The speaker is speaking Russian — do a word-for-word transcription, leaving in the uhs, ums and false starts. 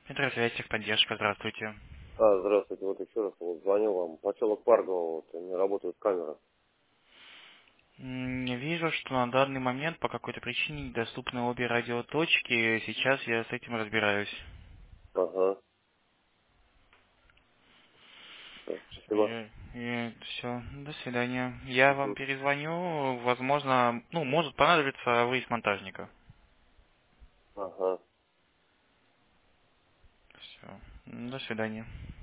Метросвязь, техподдержка, здравствуйте. А, здравствуйте, вот еще раз вот звоню вам. Поселок Паргово, вот, не работает камера. М, Вижу, что на данный момент по какой-то причине недоступны обе радиоточки. Сейчас я с этим разбираюсь. Ага, так, спасибо. Все, до свидания. Я вам Мгм. перезвоню, возможно, ну, может понадобиться выезд монтажника. Ага. Все, до свидания.